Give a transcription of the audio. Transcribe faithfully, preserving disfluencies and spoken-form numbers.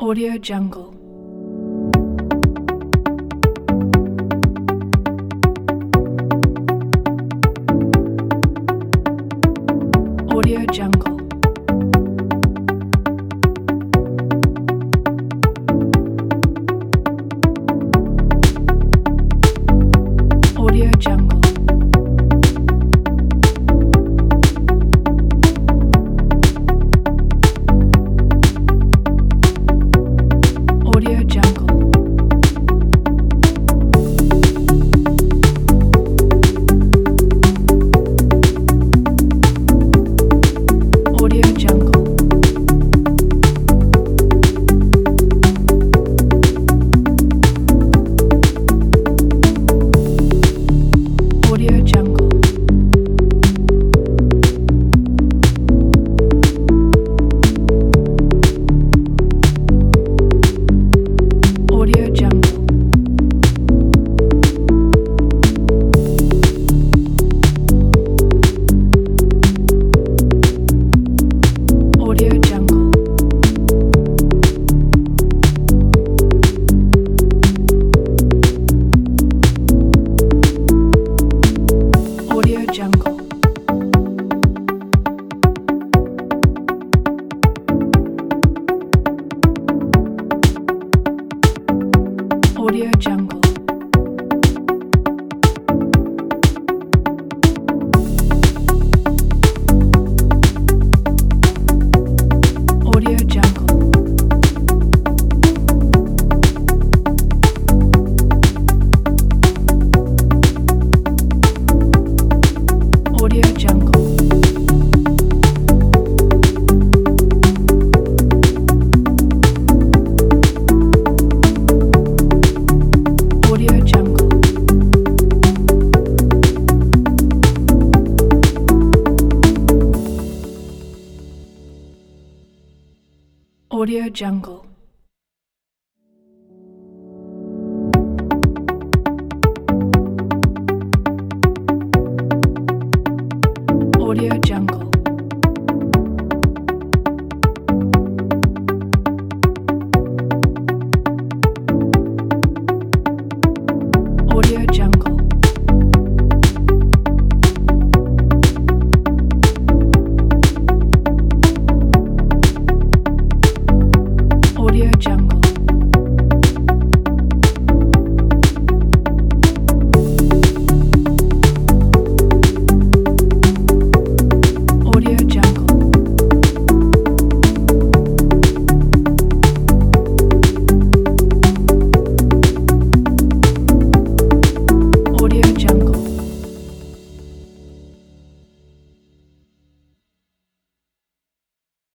Audio Jungle. Audio Jungle. Audio Jungle. Audio Jungle. Audio Jungle. Audio Jungle. Audio Jungle. Audio Jungle. Audio Jungle. Audio Jungle. Audio Jungle. Audio Jungle. Audio Jungle. Audio Jungle. Audio Jungle. Audio Jungle. Audio Jungle.